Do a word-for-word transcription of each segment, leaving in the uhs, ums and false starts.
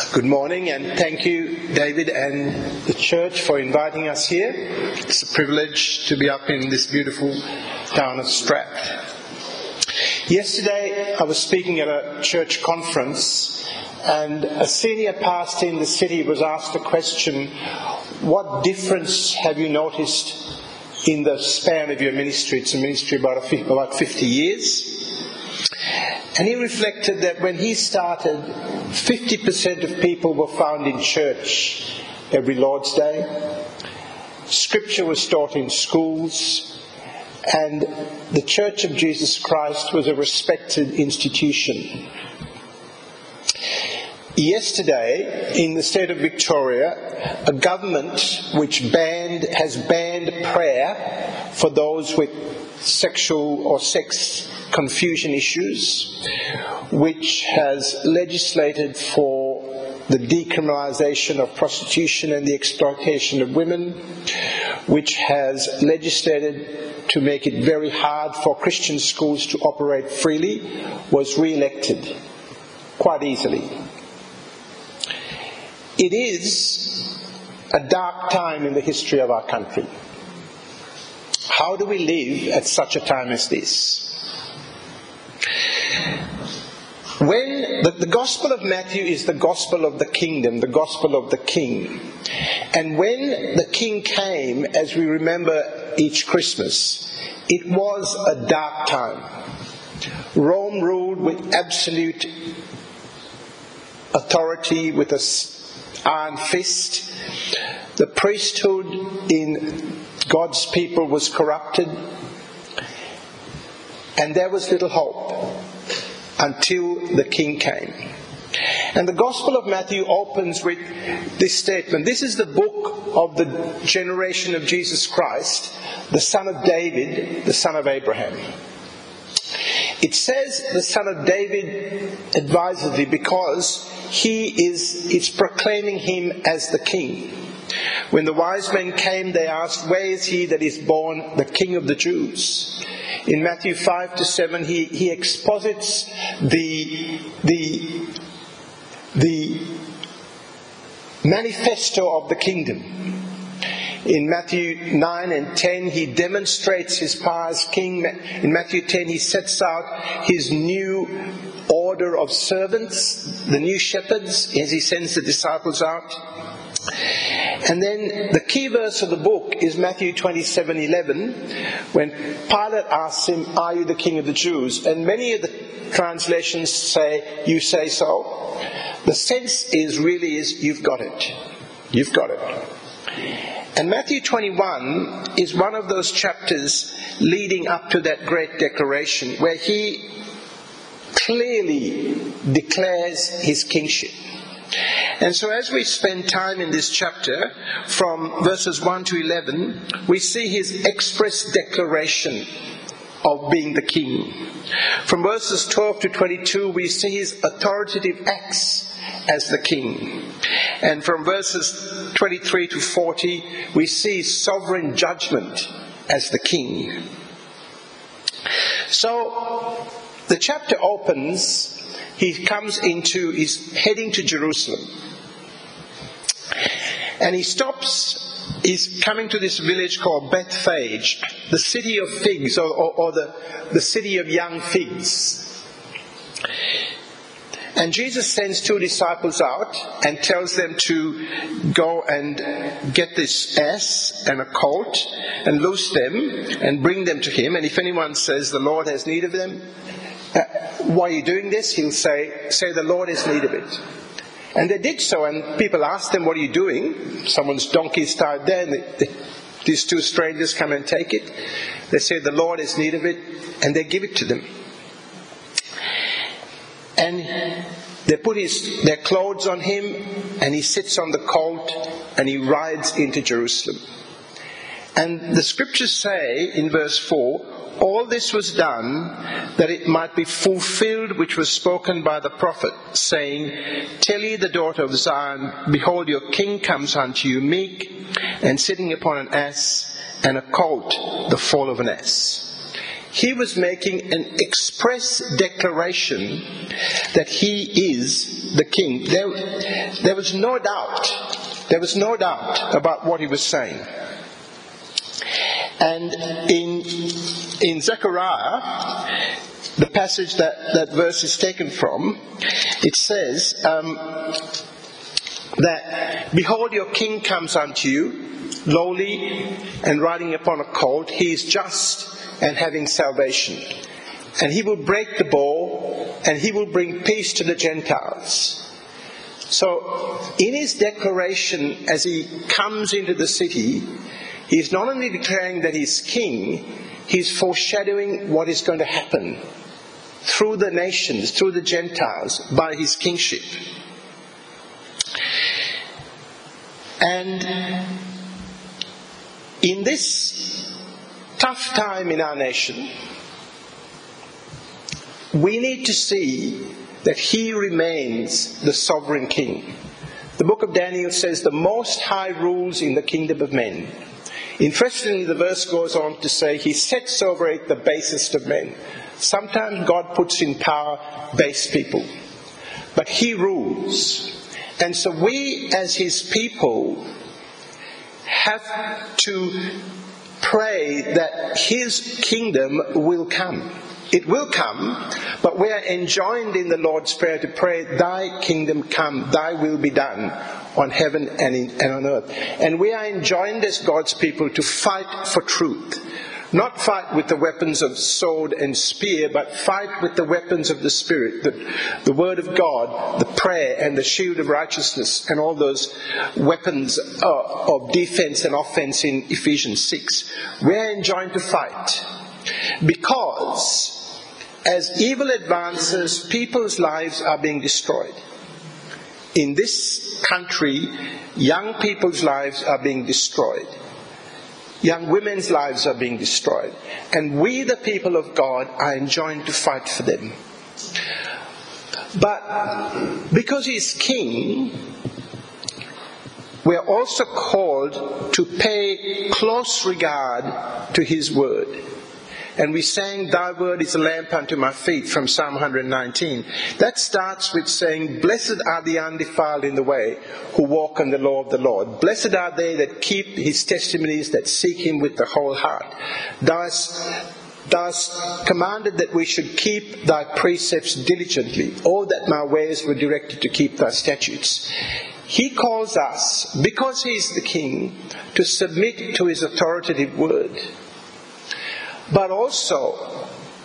Good morning, and thank you, David and the church, for inviting us here. It's a privilege to be up in this beautiful town of Strath. Yesterday, I was speaking at a church conference, and a senior pastor in the city was asked a question: what difference have you noticed in the span of your ministry? It's a ministry about about fifty years. And he reflected that when he started, fifty percent of people were found in church every Lord's Day. Scripture was taught in schools, and the Church of Jesus Christ was a respected institution. Yesterday, in the state of Victoria, a government which banned has banned prayer for those with sexual or sex confusion issues, which has legislated for the decriminalisation of prostitution and the exploitation of women, which has legislated to make it very hard for Christian schools to operate freely, was re-elected quite easily. It is a dark time in the history of our country. How do we live at such a time as this? When the, the Gospel of Matthew is the Gospel of the Kingdom, the Gospel of the King. And when the King came, as we remember each Christmas, it was a dark time. Rome ruled with absolute authority, with an iron fist. The priesthood in God's people was corrupted. And there was little hope until the King came. And the Gospel of Matthew opens with this statement. This is the book of the generation of Jesus Christ, the son of David, the son of Abraham. It says the son of David advisedly because he is, it's proclaiming him as the king. When the wise men came, they asked, where is he that is born the King of the Jews? In Matthew five to seven, he, he exposits the, the, the manifesto of the kingdom. In Matthew nine and ten, he demonstrates his power as king. In Matthew ten, he sets out his new order of servants, the new shepherds, as he sends the disciples out. And then the key verse of the book is Matthew twenty-seven eleven, when Pilate asks him, are you the King of the Jews? And many of the translations say, you say so. The sense is really is, you've got it. You've got it. And Matthew twenty-one is one of those chapters leading up to that great declaration where he clearly declares his kingship. And so as we spend time in this chapter, from verses one to eleven, we see his express declaration of being the king. From verses twelve to twenty-two, we see his authoritative acts as the king. And from verses twenty-three to forty, we see his sovereign judgment as the king. So the chapter opens. He comes into, he's heading to Jerusalem. And he stops, he's coming to this village called Bethphage, the city of figs, or, or, or the, the city of young figs. And Jesus sends two disciples out and tells them to go and get this ass and a colt and loose them and bring them to him. And if anyone says the Lord has need of them, Uh, why are you doing this? He'll say, say the Lord has need of it. And they did so, and people asked them, what are you doing? Someone's donkey is tied there, and they, they, these two strangers come and take it. They say the Lord has need of it, and they give it to them. And they put his, their clothes on him, and he sits on the colt, and he rides into Jerusalem. And the scriptures say in verse four, all this was done that it might be fulfilled which was spoken by the prophet, saying, tell ye the daughter of Zion, behold, your king comes unto you meek, and sitting upon an ass, and a colt, the foal of an ass. He was making an express declaration that he is is the king. There, there was no doubt. There was no doubt about what he was saying. And in in Zechariah, the passage that that verse is taken from, it says um, that, "Behold, your king comes unto you, lowly and riding upon a colt. He is just and having salvation. And he will break the bow, and he will bring peace to the Gentiles." So, in his declaration as he comes into the city, he's not only declaring that he's king, he's foreshadowing what is going to happen through the nations, through the Gentiles, by his kingship. And in this tough time in our nation, we need to see that he remains the sovereign king. The book of Daniel says the Most High rules in the kingdom of men. Interestingly, the verse goes on to say he sets over it the basest of men. Sometimes God puts in power base people, but he rules. And so we as his people have to pray that his kingdom will come. It will come, but we are enjoined in the Lord's Prayer to pray, "Thy kingdom come, thy will be done on heaven and, in, and on earth." And we are enjoined as God's people to fight for truth. Not fight with the weapons of sword and spear, but fight with the weapons of the Spirit, the, the Word of God, the prayer and the shield of righteousness, and all those weapons uh, of defense and offense in Ephesians six. We are enjoined to fight. Because as evil advances, people's lives are being destroyed. In this country, young people's lives are being destroyed. Young women's lives are being destroyed. And we, the people of God, are enjoined to fight for them. But because he's king, we are also called to pay close regard to his word. And we sang, "Thy word is a lamp unto my feet," from Psalm one nineteen. That starts with saying, "Blessed are the undefiled in the way, who walk in the law of the Lord. Blessed are they that keep his testimonies, that seek him with the whole heart. Thou hast commanded that we should keep thy precepts diligently. Oh, that my ways were directed to keep thy statutes." He calls us, because he is the king, to submit to his authoritative word. But also,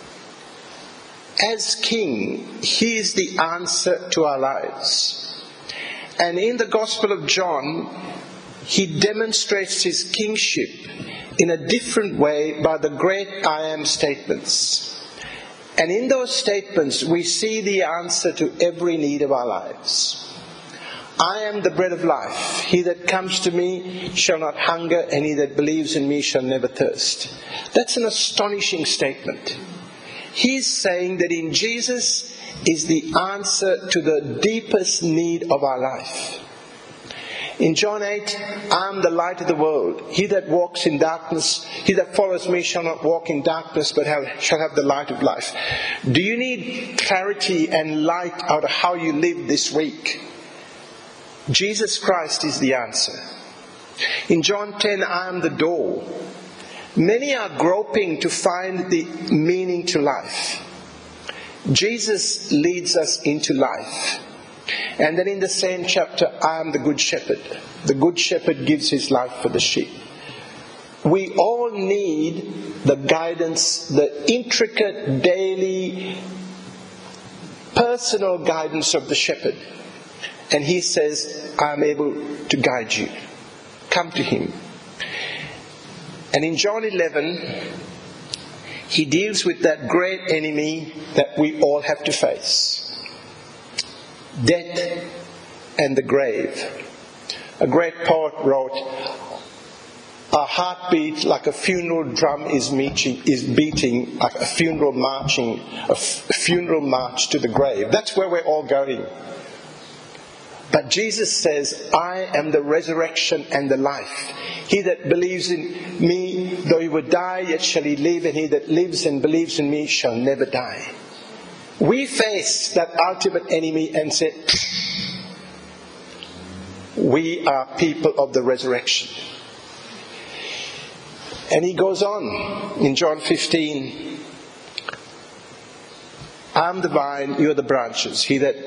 as king, he is the answer to our lives. And in the Gospel of John, he demonstrates his kingship in a different way by the great I am statements. And in those statements, we see the answer to every need of our lives. "I am the bread of life. He that comes to me shall not hunger, and he that believes in me shall never thirst." That's an astonishing statement. He's saying that in Jesus is the answer to the deepest need of our life. In John eight, "I am the light of the world. He that walks in darkness, he that follows me shall not walk in darkness, but have, shall have the light of life." Do you need clarity and light out of how you live this week? Jesus Christ is the answer. In John ten, "I am the door." Many are groping to find the meaning to life. Jesus leads us into life. And then in the same chapter, "I am the good shepherd." The good shepherd gives his life for the sheep. We all need the guidance, the intricate, daily, personal guidance of the shepherd. And he says, "I am able to guide you. Come to him." And in John eleven, he deals with that great enemy that we all have to face. Death and the grave. A great poet wrote, "Our heartbeat like a funeral drum is, meeting, is beating, like a funeral marching, a f- funeral march to the grave." That's where we're all going. But Jesus says, "I am the resurrection and the life. He that believes in me, though he would die, yet shall he live, and he that lives and believes in me shall never die." We face that ultimate enemy and say, we are people of the resurrection. And he goes on in John fifteen, I am the vine, you are the branches. He that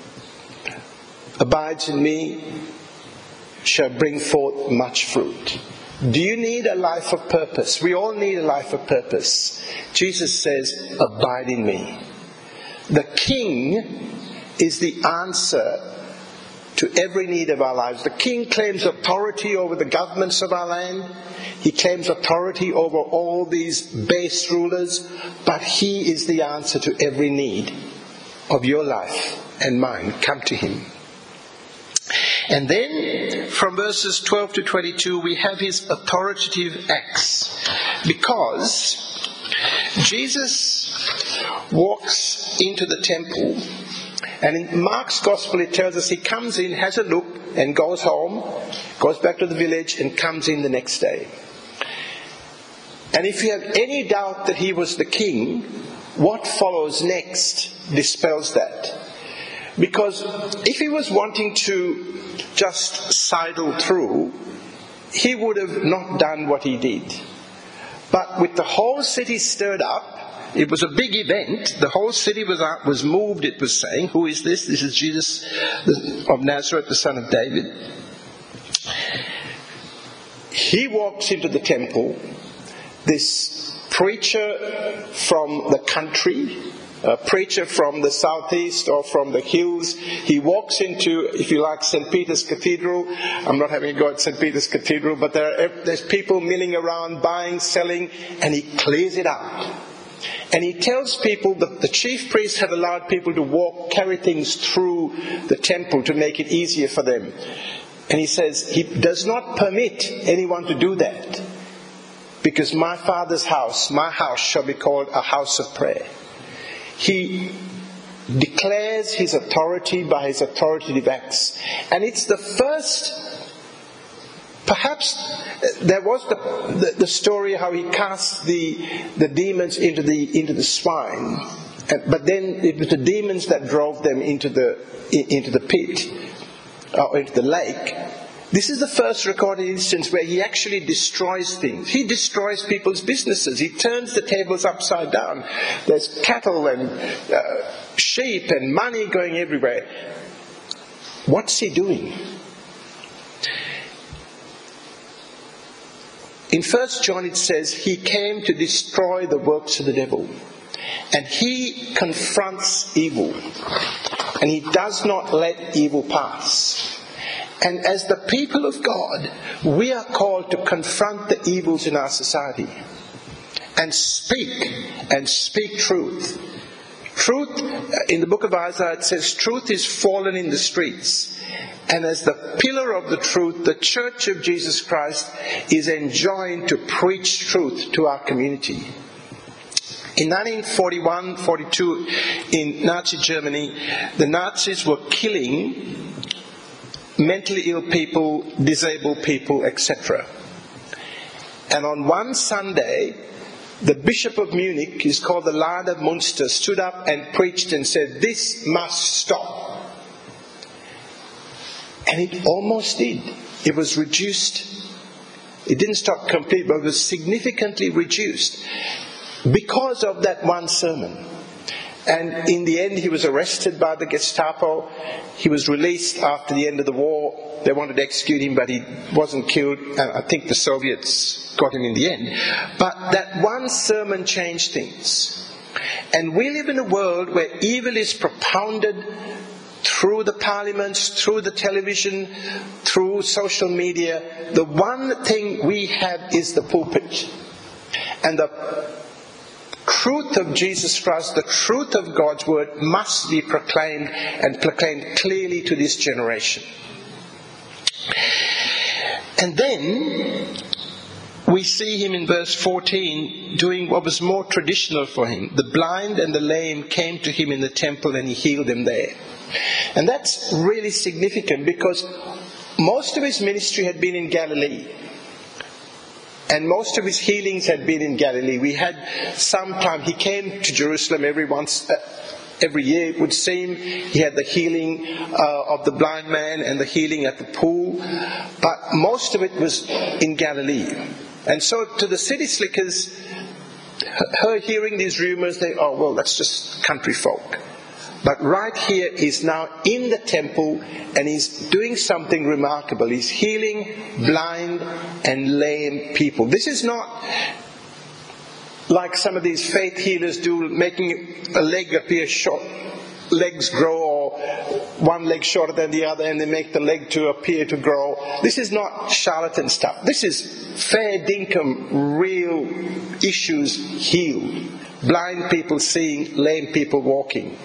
abides in me shall bring forth much fruit. Do you need a life of purpose? We all need a life of purpose. Jesus says, abide in me. The King is the answer to every need of our lives. The King claims authority over the governments of our land. He claims authority over all these base rulers, but he is the answer to every need of your life and mine. Come to him. And then from verses twelve to twenty-two we have his authoritative acts, because Jesus walks into the temple, and in Mark's gospel it tells us he comes in, has a look, and goes home, goes back to the village and comes in the next day. And if you have any doubt that he was the king, what follows next dispels that. Because if he was wanting to just sidle through, he would have not done what he did. But with the whole city stirred up, it was a big event. The whole city was out, was moved, it was saying, who is this? This is Jesus of Nazareth, the son of David. He walks into the temple. This preacher from the country, a preacher from the southeast or from the hills, he walks into, if you like, Saint Peter's Cathedral. I'm not having a go at Saint Peter's Cathedral, but there are, there's people milling around, buying, selling, and he clears it out. And he tells people that the chief priests have allowed people to walk, carry things through the temple to make it easier for them. And he says he does not permit anyone to do that, because my Father's house, my house, shall be called a house of prayer. He declares his authority by his authoritative acts. And it's the first, perhaps there was the, the, the story how he cast the, the demons into the, into the swine. But then it was the demons that drove them into the, into the pit, or into the lake. This is the first recorded instance where he actually destroys things. He destroys people's businesses. He turns the tables upside down. There's cattle and uh, sheep and money going everywhere. What's he doing? In First John it says, he came to destroy the works of the devil. And he confronts evil. And he does not let evil pass. And as the people of God, we are called to confront the evils in our society and speak, and speak truth. Truth, in the book of Isaiah, it says, truth is fallen in the streets. And as the pillar of the truth, the Church of Jesus Christ is enjoined to preach truth to our community. In nineteen forty-one forty-two, in Nazi Germany, the Nazis were killing mentally ill people, disabled people, et cetera. And on one Sunday, the Bishop of Munich, is called the Lion of Munster, stood up and preached and said, this must stop. And it almost did. It was reduced. It didn't stop completely, but it was significantly reduced because of that one sermon. And in the end, he was arrested by the Gestapo. He was released after the end of the war. They wanted to execute him, but he wasn't killed. And I think the Soviets got him in the end. But that one sermon changed things. And we live in a world where evil is propounded through the parliaments, through the television, through social media. The one thing we have is the pulpit. And the truth of Jesus Christ, the truth of God's word, must be proclaimed, and proclaimed clearly to this generation. And then we see him in verse fourteen doing what was more traditional for him. The blind and the lame came to him in the temple and he healed them there. And that's really significant, because most of his ministry had been in Galilee. And most of his healings had been in Galilee. We had some time, he came to Jerusalem every once, uh, every year, it would seem. He had the healing uh, of the blind man and the healing at the pool. But most of it was in Galilee. And so to the city slickers, her hearing these rumors, they, oh, well, that's just country folk. But right here, he's now in the temple and he's doing something remarkable. He's healing blind and lame people. This is not like some of these faith healers do, making a leg appear short, legs grow, or one leg shorter than the other, and they make the leg to appear to grow. This is not charlatan stuff. This is fair dinkum, real issues healed. Blind people seeing, lame people walking.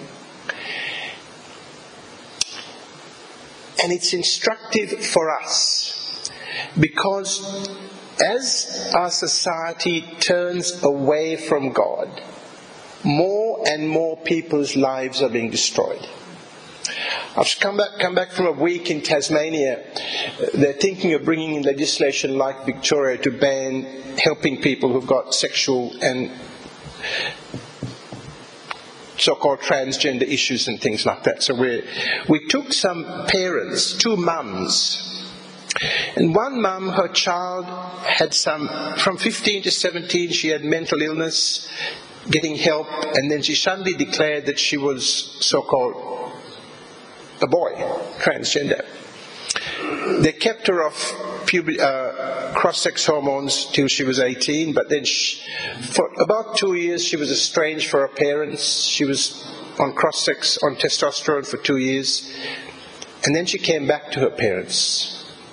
And it's instructive for us, because as our society turns away from God, more and more people's lives are being destroyed. I've come back, come back from a week in Tasmania. They're thinking of bringing in legislation like Victoria to ban helping people who've got sexual and so-called transgender issues and things like that. So we we took some parents, two mums, and one mum, her child had some, from fifteen to seventeen, she had mental illness, getting help, and then she suddenly declared that she was so-called a boy, transgender. They kept her off puberty, uh, cross-sex hormones till she was eighteen, but then she, for about two years she was estranged from her parents. She was on cross-sex, on testosterone for two years, and then she came back to her parents.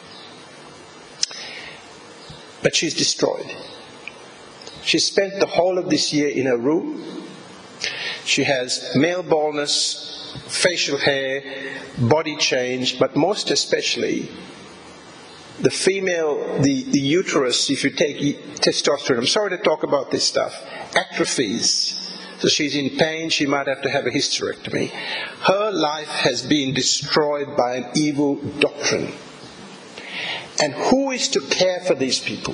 But she's destroyed. She spent the whole of this year in her room. She has male baldness, facial hair, body change, but most especially the female, the, the uterus, if you take testosterone, I'm sorry to talk about this stuff, atrophies. So she's in pain, she might have to have a hysterectomy. Her life has been destroyed by an evil doctrine. And who is to care for these people?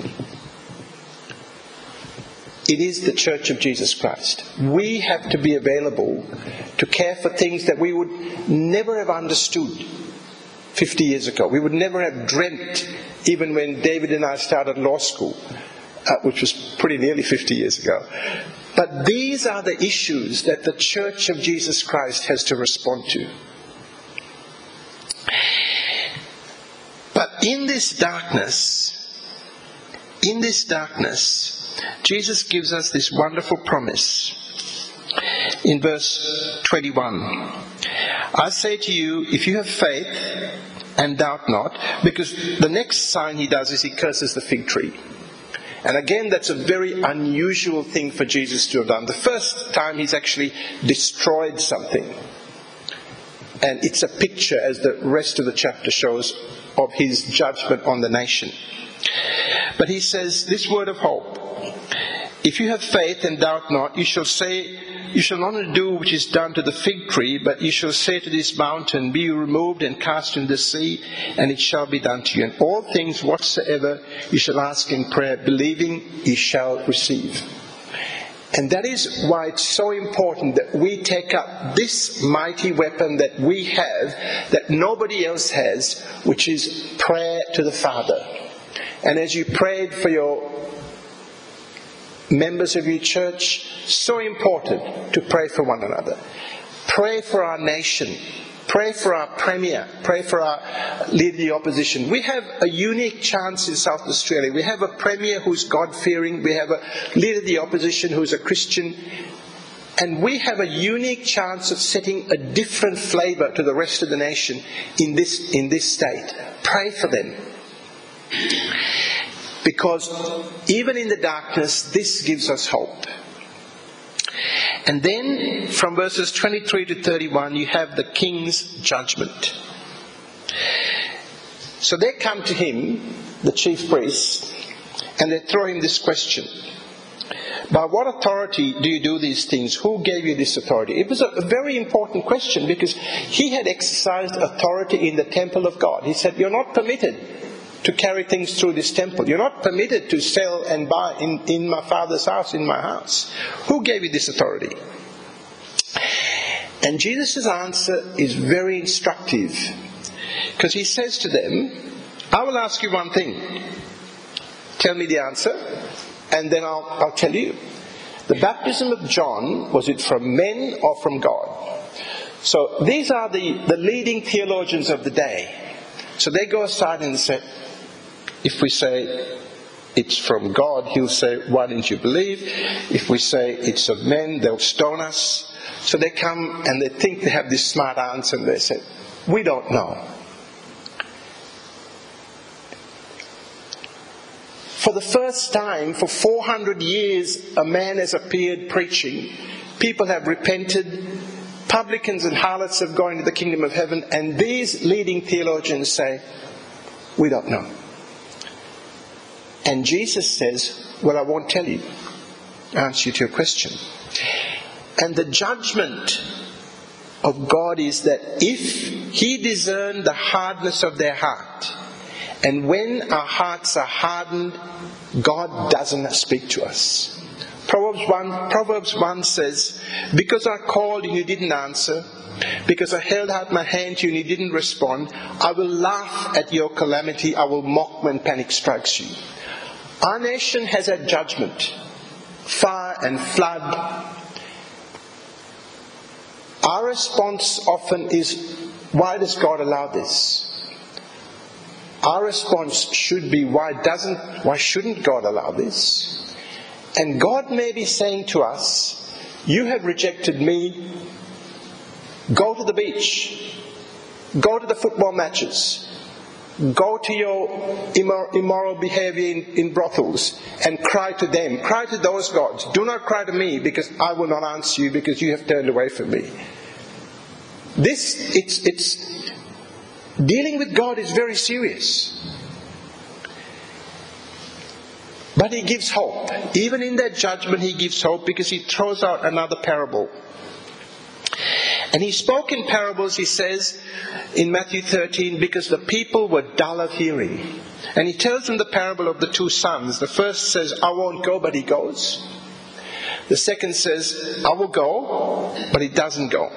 It is the Church of Jesus Christ. We have to be available to care for things that we would never have understood fifty years ago. We would never have dreamt, even when David and I started law school, uh, which was pretty nearly fifty years ago. But these are the issues that the Church of Jesus Christ has to respond to. But in this darkness, in this darkness, Jesus gives us this wonderful promise. In verse twenty-one, I say to you, if you have faith and doubt not, because the next sign he does is he curses the fig tree. And again, that's a very unusual thing for Jesus to have done. The first time he's actually destroyed something. And it's a picture, as the rest of the chapter shows, of his judgment on the nation. But he says this word of hope. If you have faith and doubt not, you shall say, you shall not only do which is done to the fig tree, but you shall say to this mountain, be removed and cast into the sea, and it shall be done to you. And all things whatsoever you shall ask in prayer, believing, ye shall receive. And that is why it's so important that we take up this mighty weapon that we have, that nobody else has, which is prayer to the Father. And as you prayed for your members of your church, so important to pray for one another. Pray for our nation. Pray for our Premier. Pray for our Leader of the Opposition. We have a unique chance in South Australia. We have a Premier who's God-fearing. We have a Leader of the Opposition who's a Christian. And we have a unique chance of setting a different flavour to the rest of the nation in this, in this state. Pray for them. Because even in the darkness, this gives us hope. And then, from verses twenty-three to thirty-one, you have the king's judgment. So they come to him, the chief priests, and they throw him this question. By what authority do you do these things? Who gave you this authority? It was a very important question, because he had exercised authority in the temple of God. He said, you're not permitted to carry things through this temple. You're not permitted to sell and buy in, in my Father's house, in my house. Who gave you this authority? And Jesus' answer is very instructive, because he says to them, I will ask you one thing. Tell me the answer, and then I'll, I'll tell you. The baptism of John, was it from men or from God? So these are the, the leading theologians of the day. So they go aside and say, if we say it's from God, he'll say, why didn't you believe? If we say it's of men, they'll stone us. So they come and they think they have this smart answer, and they say, we don't know. For the first time, for four hundred years, a man has appeared preaching. People have repented. Publicans and harlots have gone into the kingdom of heaven. And these leading theologians say, we don't know. And Jesus says, well, I won't tell you. Answer you to your question. And the judgment of God is that if he discerned the hardness of their heart, and when our hearts are hardened, God doesn't speak to us. Proverbs one, Proverbs one says, because I called and you didn't answer, because I held out my hand to you and you didn't respond, I will laugh at your calamity, I will mock when panic strikes you. Our nation has had judgment, fire and flood. Our response often is, why does God allow this? Our response should be, why doesn't, why shouldn't God allow this? And God may be saying to us, you have rejected me, go to the beach, go to the football matches, go to your immor- immoral behavior in, in brothels and cry to them, cry to those gods. Do not cry to me, because I will not answer you, because you have turned away from me. This, it's, it's, dealing with God is very serious. But he gives hope. Even in that judgment he gives hope, because he throws out another parable. And he spoke in parables, he says, in Matthew thirteen, because the people were dull of hearing. And he tells them the parable of the two sons. The first says, I won't go, but he goes. The second says, I will go, but he doesn't go.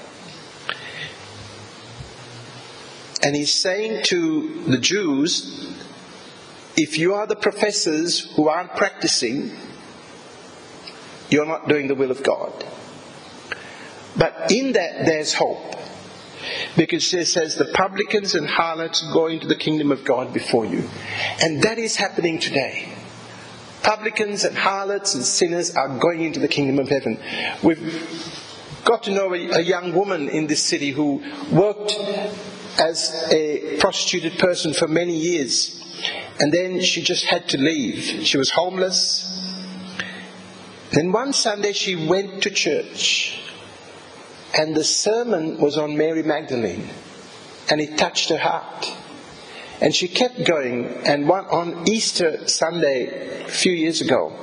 And he's saying to the Jews, if you are the professors who aren't practicing, you're not doing the will of God. But in that there's hope. Because it says the publicans and harlots go into the kingdom of God before you. And that is happening today. Publicans and harlots and sinners are going into the kingdom of heaven. We've got to know a, a young woman in this city who worked as a prostituted person for many years. And then she just had to leave. She was homeless. Then one Sunday she went to church. And the sermon was on Mary Magdalene. And it touched her heart. And she kept going. And one, on Easter Sunday a few years ago,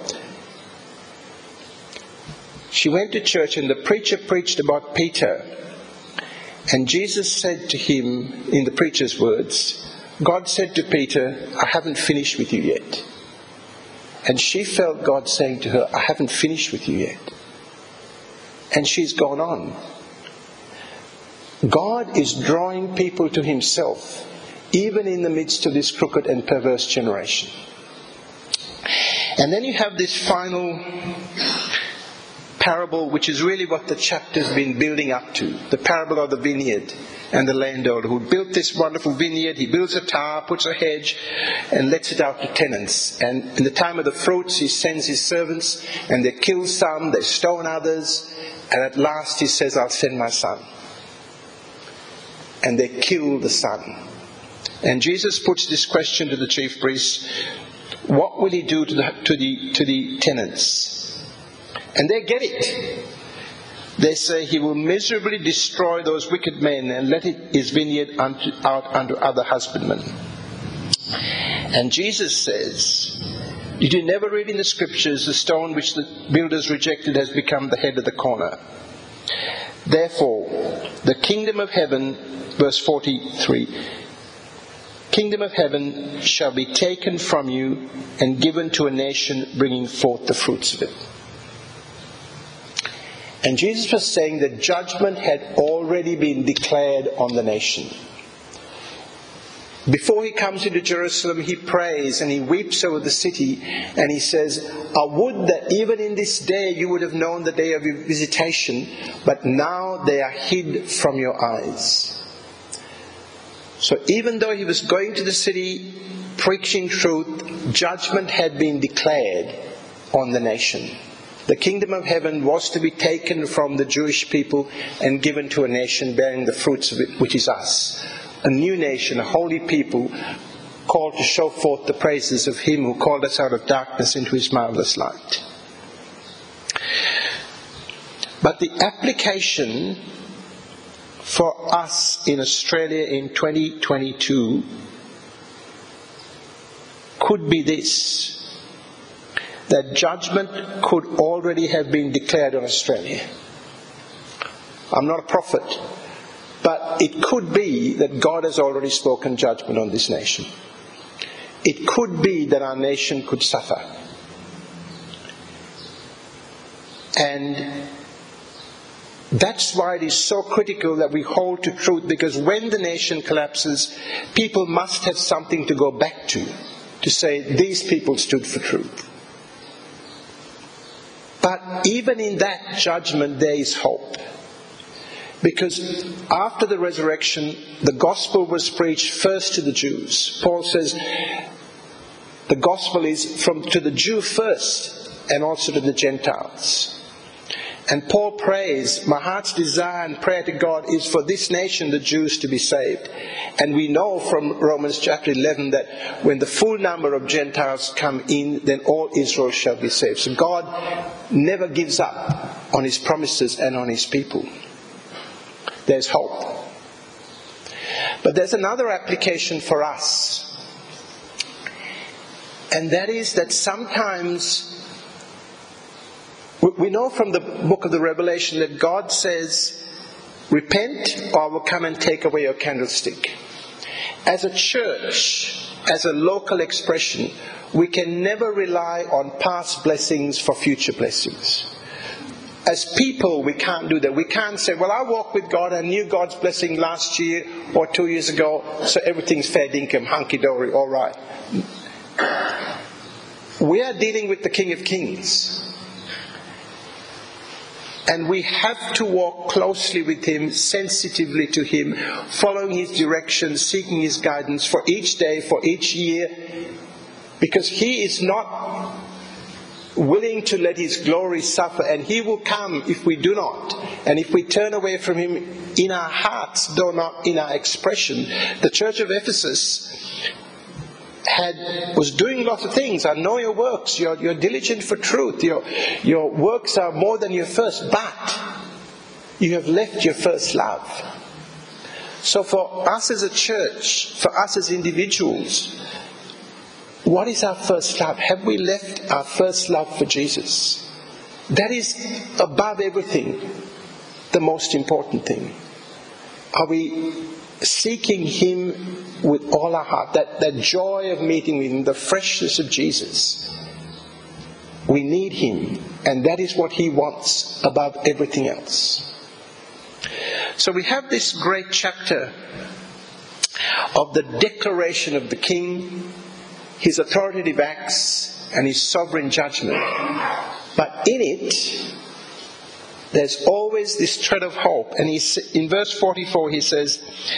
she went to church and the preacher preached about Peter. And Jesus said to him, in the preacher's words, God said to Peter, I haven't finished with you yet. And she felt God saying to her, I haven't finished with you yet. And she's gone on. God is drawing people to himself, even in the midst of this crooked and perverse generation. And then you have this final parable, which is really what the chapter's been building up to. The parable of the vineyard and the landowner who built this wonderful vineyard. He builds a tower, puts a hedge, and lets it out to tenants. And in the time of the fruits, he sends his servants, and they kill some, they stone others, and at last he says, I'll send my son. And they kill the son. And Jesus puts this question to the chief priests, what will he do to the, to the, to the tenants? And they get it. They say he will miserably destroy those wicked men and let his vineyard out unto other husbandmen. And Jesus says, did you never read in the scriptures, the stone which the builders rejected has become the head of the corner? Therefore, the kingdom of heaven, verse forty-three, kingdom of heaven shall be taken from you and given to a nation bringing forth the fruits of it. And Jesus was saying that judgment had already been declared on the nation. Before he comes into Jerusalem, he prays and he weeps over the city, and he says, I would that even in this day you would have known the day of your visitation, but now they are hid from your eyes. So even though he was going to the city preaching truth, judgment had been declared on the nation. The kingdom of heaven was to be taken from the Jewish people and given to a nation bearing the fruits of it, which is us. A new nation, a holy people, called to show forth the praises of Him who called us out of darkness into His marvelous light. But the application for us in Australia in twenty twenty-two could be this: that judgment could already have been declared on Australia. I'm not a prophet, but it could be that God has already spoken judgment on this nation. It could be that our nation could suffer. And that's why it is so critical that we hold to truth, because when the nation collapses, people must have something to go back to, to say these people stood for truth. But even in that judgment, there is hope. Because after the resurrection, the gospel was preached first to the Jews. Paul says the gospel is from to the Jew first and also to the Gentiles. And Paul prays, my heart's desire and prayer to God is for this nation, the Jews, to be saved. And we know from Romans chapter eleven that when the full number of Gentiles come in, then all Israel shall be saved. So God never gives up on His promises and on His people. There's hope. But there's another application for us. And that is that sometimes we know from the book of the Revelation that God says, repent or I will come and take away your candlestick. As a church, as a local expression, we can never rely on past blessings for future blessings. As people, we can't do that. We can't say, well, I walk with God, I knew God's blessing last year or two years ago, so everything's fair dinkum, hunky-dory, all right. We are dealing with the King of Kings. And we have to walk closely with Him, sensitively to Him, following His direction, seeking His guidance for each day, for each year, because He is not willing to let His glory suffer, and He will come if we do not. And if we turn away from Him in our hearts, though not in our expression. The church of Ephesus had was doing lots of things. I know your works, you're, you're diligent for truth, your, your works are more than your first, but you have left your first love. So for us as a church, for us as individuals, what is our first love? Have we left our first love for Jesus? That is above everything, the most important thing. Are we seeking Him with all our heart? That, that joy of meeting with Him, the freshness of Jesus. We need Him, and that is what He wants above everything else. So we have this great chapter of the declaration of the King, His authoritative acts, and His sovereign judgment. But in it, there's always this thread of hope. And he's, in verse forty-four he says,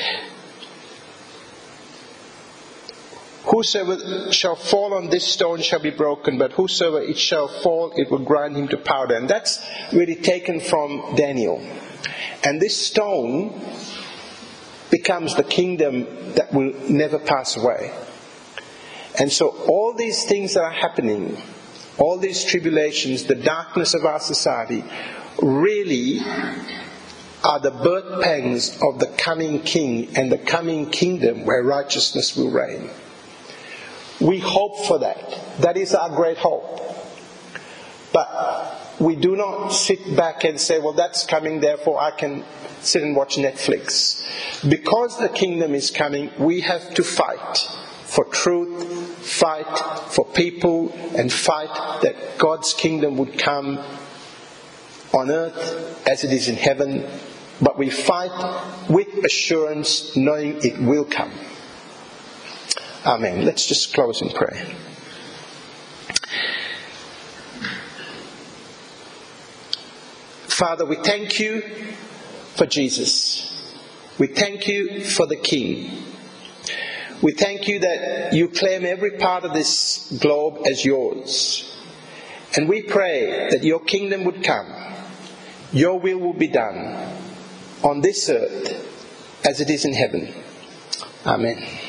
whosoever shall fall on this stone shall be broken, but whosoever it shall fall, it will grind him to powder. And that's really taken from Daniel. And this stone becomes the kingdom that will never pass away. And so all these things that are happening, all these tribulations, the darkness of our society, really are the birth pangs of the coming King and the coming kingdom where righteousness will reign. We hope for that. That is our great hope. But we do not sit back and say, well, that's coming, therefore I can sit and watch Netflix. Because the kingdom is coming, we have to fight for truth, fight for people, and fight that God's kingdom would come on earth as it is in heaven, but we fight with assurance, knowing it will come. Amen. Let's just close in prayer. Father, we thank you for Jesus. We thank you for the King. We thank you that you claim every part of this globe as yours. And we pray that your kingdom would come. Your will will be done on this earth as it is in heaven. Amen.